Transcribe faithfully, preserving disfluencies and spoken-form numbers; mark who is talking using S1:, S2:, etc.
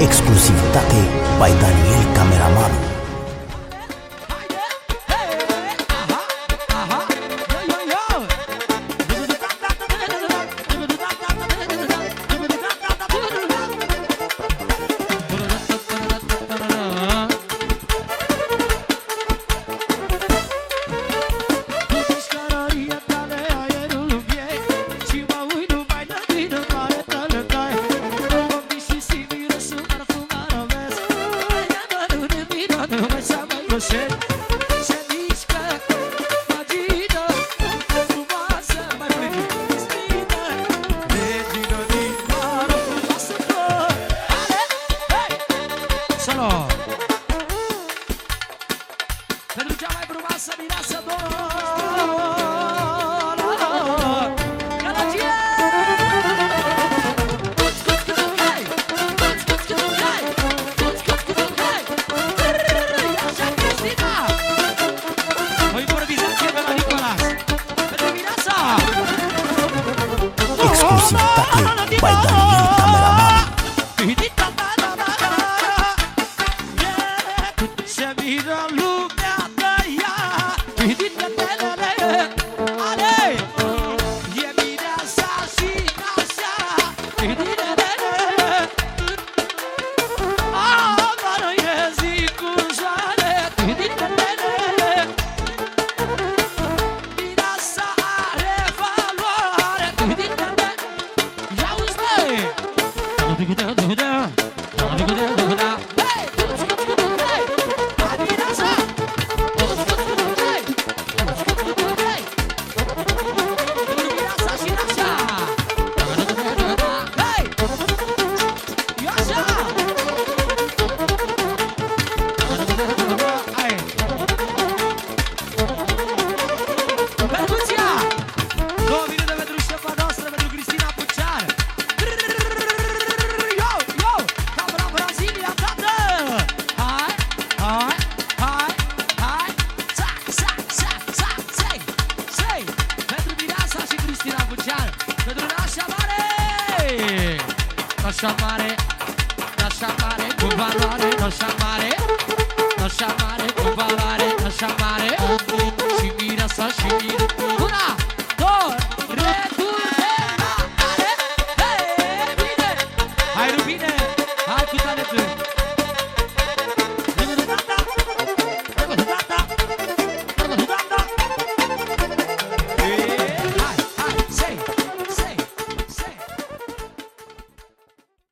S1: Exclusivitate by Daniel Cameraman.
S2: Pentru cea mai frumoasă mireasă Dora Gălăgie! Așa, Cristina! O improvizație pe la Nicolas pentru mireasa!
S1: Exclusivitate by Daniel Cameraman.
S2: Se miră lumea de ea. Ale! E mireasa și nașa. Avară e zi cu jale. Mireasa are valoare. Ia-uzi, băi! Așa mare, așa mare, cu valoare, așa mare, așa mare, cu valoare, așa mare. Și mireasa, și mireasa.